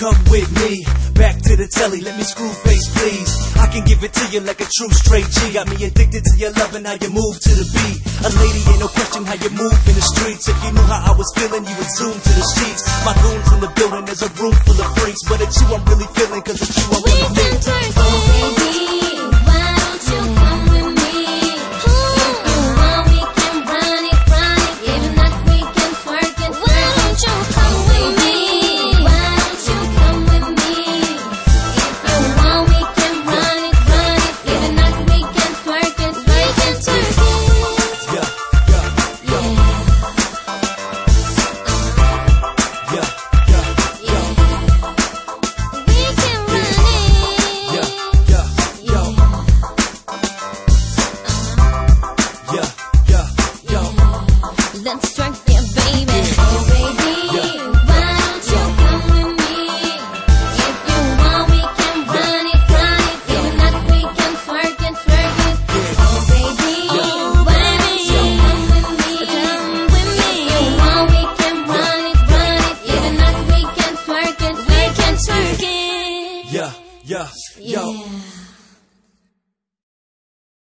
come with me, back to the telly, let me screw face please. I can give it to you like a true straight G. Got me addicted to your love and how you move to the beat. A lady ain't no question how you move in the streets. If you knew how I was feeling, you would zoom to the sheets. My goons in the building, there's a room full of freaks, but it's you I'm really feeling, cause it's you I'm gonna meet.